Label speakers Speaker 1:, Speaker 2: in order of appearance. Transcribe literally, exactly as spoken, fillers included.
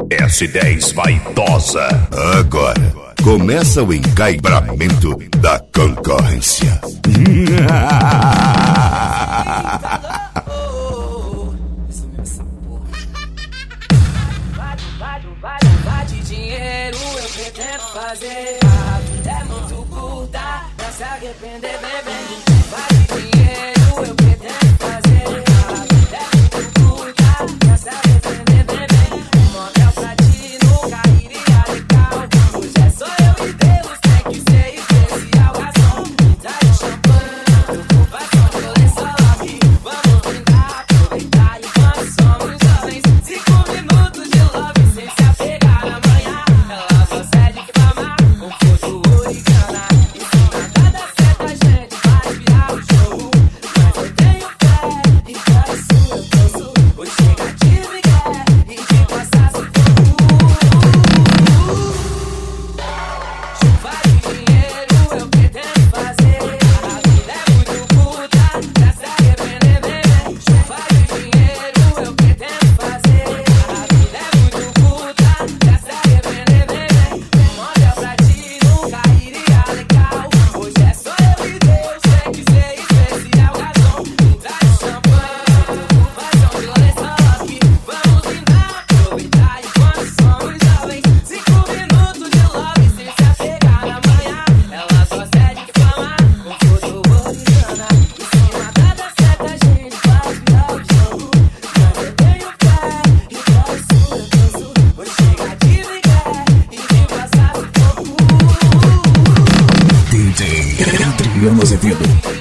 Speaker 1: S dez vaidosa.
Speaker 2: Agora começa o encaibramento da concorrência.
Speaker 3: Vai de dinheiro, eu pretendo fazer. A vida é muito curta pra se arrepender, vem, vem. Vai de dinheiro, eu pretendo fazer. A vida é muito curta pra se arrepender, vem, vem. Um motel pra ti nunca iria legal. Hoje é só eu e Deus, tem que ser especial. Garçom, me traz champanhe, preocupação de coleção aqui. Vamos brindar, aproveitar enquanto somos jovens. Cinco minutos de love sem se apegar amanhã. Ela só cede fama, conforto oricana. E se nada dá certo a gente vai virar o jogo. Mas eu tenho fé e pra isso eu posso. Hoje chega de Miguel e de passar sufoco. Chuva de dinheiro eu pretendo fazer. A vida é muito curta pra se arrepender, vem, vem. Chuva de dinheiro eu pretendo fazer. A vida é muito curta pra se arrepender, vem, vem. Um motel pra ti nunca iria legal. Hoje é só eu e Deus, tem que ser especial. Garçom, me traz champanhe, preocupação de coleção aqui. Vamos brindar, aproveitar enquanto somos jovens. Cinco minutos de love sem se apegar na manhã. Ela só cede fama, conforto oricana. E se nada dá certo a gente vai virar o jogo. Mas eu tenho fé e pra isso eu canso. Hoje chega de Miguel e de passar sufoco.
Speaker 4: D J Adriano Azevedo.